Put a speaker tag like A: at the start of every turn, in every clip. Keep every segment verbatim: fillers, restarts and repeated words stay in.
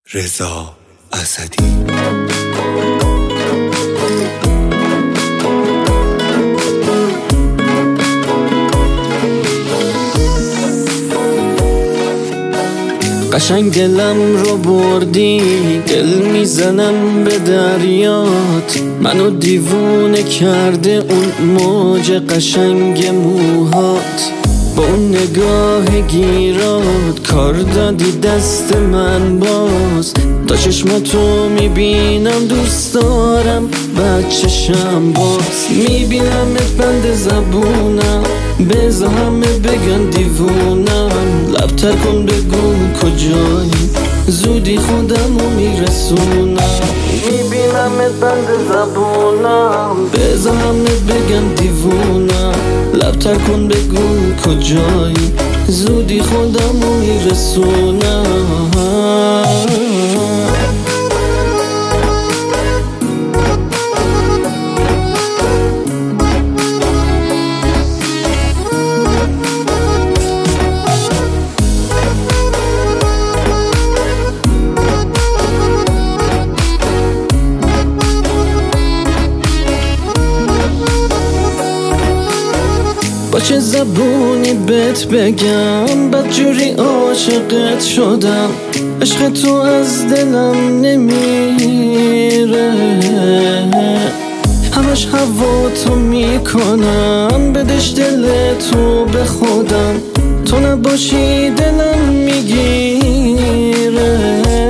A: رضا اسدی.
B: قشنگ دلم رو بردی، دل میزنم به دریات. منو دیوونه کرده اون موج قشنگ موهات. با اون نگاه گیرات کار دادی دست من باز. تا چشماتو میبینم دوست دارم بچشم باز. میبینمت بند زبونم، بذار همه بگن دیوونم. لبتر کن بگو کجایی، زودی خودمو میرسونم. میبینمت بند زبونم، بذار همه بگن دیوونم. لبتر کن بگو کجایی، زودی خودمو میرسونم. با چه زبونی بهت بگم، بدجوری عاشقت شدم. عشق تو از دلم نمیره، همش هوا تو میکنم. بدش دل تو به خودم، تو نباشی دلم میگیره.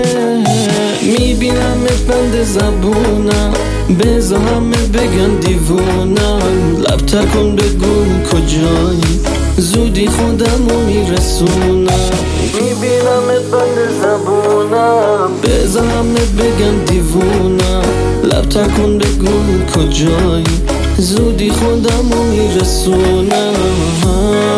B: میبینمت بند زبونم، بذار همه بگن دیوونم. لبتر کن بگو کجایی، زودی خودمو میرسونم. میبینمت بند زبونم، بذار همه بگن دیوونم. لبتر کن بگو کجایی، زودی خودمو میرسونم.